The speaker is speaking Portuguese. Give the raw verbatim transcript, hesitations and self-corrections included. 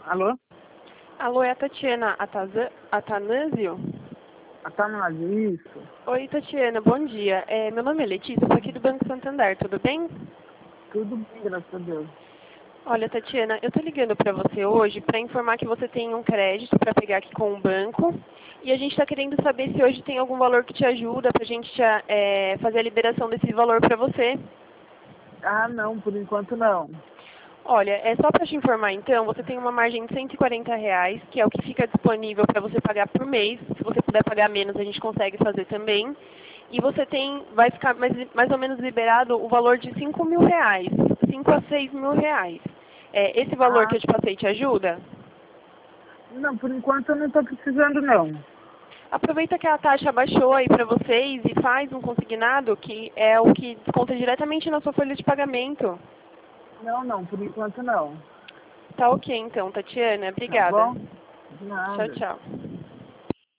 Alô? Alô, é a Tatiana Ataza- Atanásio? Atanásio, isso. Oi, Tatiana, bom dia. É, meu nome é Letícia, sou aqui do Banco Santander, tudo bem? Tudo bem, graças a Deus. Olha, Tatiana, eu tô ligando para você hoje para informar que você tem um crédito para pegar aqui com o banco e a gente está querendo saber se hoje tem algum valor que te ajuda para a gente te, é, fazer a liberação desse valor para você. Ah, não, por enquanto não. Olha, é só para te informar então, você tem uma margem de cento e quarenta reais, que é o que fica disponível para você pagar por mês. Se você puder pagar menos, a gente consegue fazer também. E você tem, vai ficar mais, mais ou menos liberado o valor de cinco mil reais, cinco a seis mil reais. É, esse valor Ah, que eu te passei te ajuda? não, por enquanto eu não estou precisando, não. Aproveita que a taxa baixou aí para vocês e faz um consignado, que é o que desconta diretamente na sua folha de pagamento. Não, não, por enquanto não. Tá ok então, Tatiana. Tá Obrigada. bom? De Tchau, nada. tchau.